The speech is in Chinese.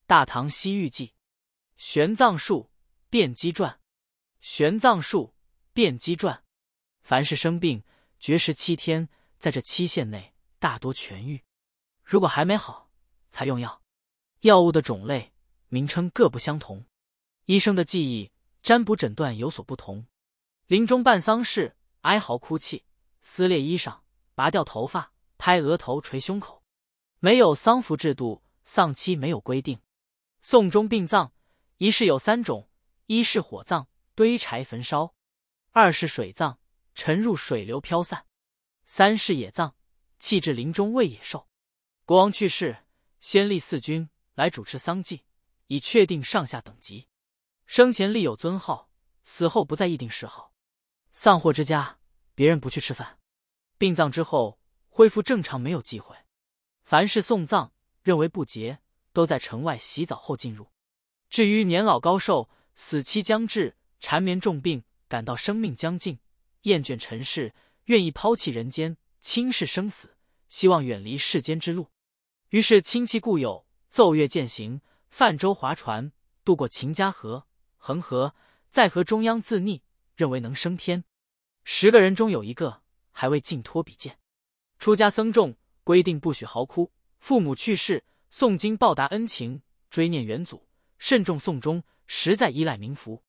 大唐西域记》。玄奘术辩机传。玄奘术辩机传。凡是生病，绝食7天，在这期限内大多痊愈。如果还没好，才用药。药物的种类、名称各不相同，医生的技艺、占卜诊断有所不同。临终办丧事，哀嚎哭泣，撕裂衣裳，拔掉头发，拍额头，捶胸口。没有丧服制度，丧期没有规定。宋中殡葬，一是有3种：一是火葬，堆柴焚烧；二是水葬，沉入水流飘散；三是野葬，弃置林中喂野兽。国王去世，先立4军来主持丧祭，以确定上下等级。生前立有尊号，死后不再议定谥号。丧祸之家，别人不去吃饭。殡葬之后恢复正常没有忌讳。凡是送葬认为不洁，都在城外洗澡后进入。至于年老高寿、死期将至、缠绵重病，感到生命将尽，厌倦尘世，愿意抛弃人间，轻视生死，希望远离世间之路，于是亲戚故友奏乐践行，泛舟划船，渡过秦家河、恒河，在河中央自溺，认为能升天。10个人中有1个还未尽托比剑。出家僧众规定不许嚎哭，父母去世诵经报答恩情，追念元祖，慎重送终，实在依赖冥福。